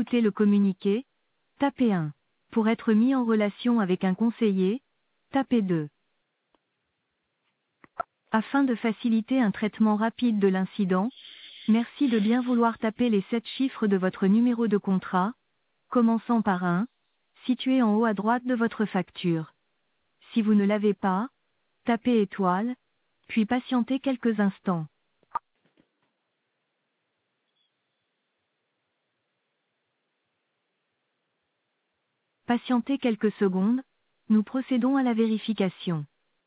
écouter le communiqué, tapez 1. Pour être mis en relation avec un conseiller, tapez 2. Afin de faciliter un traitement rapide de l'incident, merci de bien vouloir taper les 7 chiffres de votre numéro de contrat, commençant par 1, situé en haut à droite de votre facture. Si vous ne l'avez pas, tapez étoile, puis patientez quelques instants. Patientez quelques secondes, nous procédons à la vérification.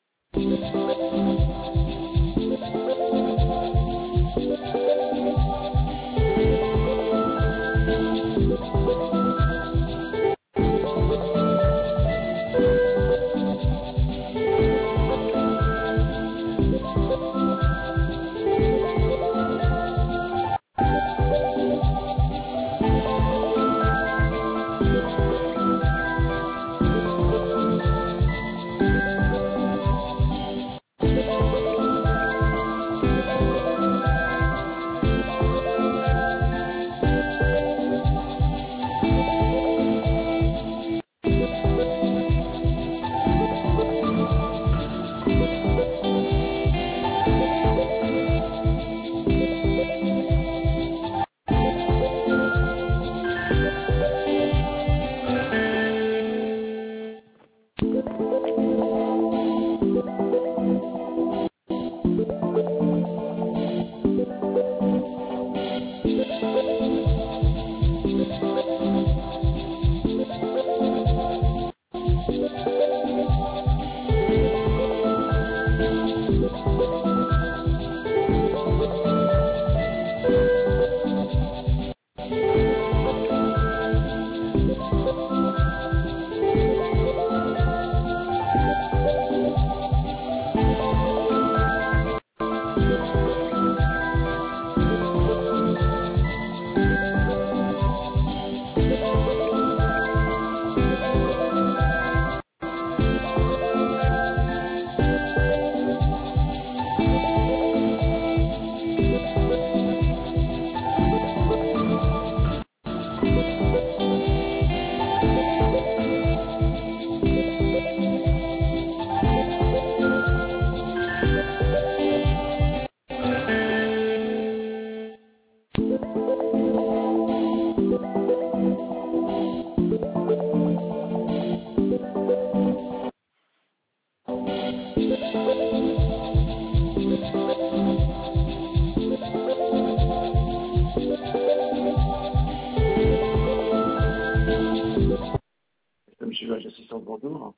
Monsieur l'agent assistant, bonjour.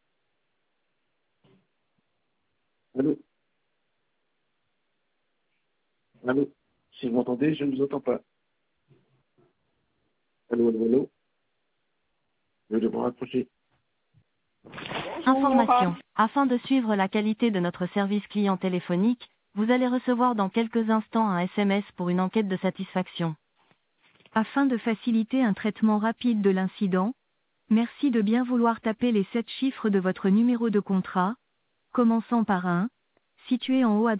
Allô? Allô? Si vous m'entendez, je ne vous entends pas. Allô, allô, allô? Je vais devoir raccrocher. Information. Afin de suivre la qualité de notre service client téléphonique, vous allez recevoir dans quelques instants un SMS pour une enquête de satisfaction. Afin de faciliter un traitement rapide de l'incident, merci de bien vouloir taper les 7 chiffres de votre numéro de contrat, commençant par 1, situé en haut à droite.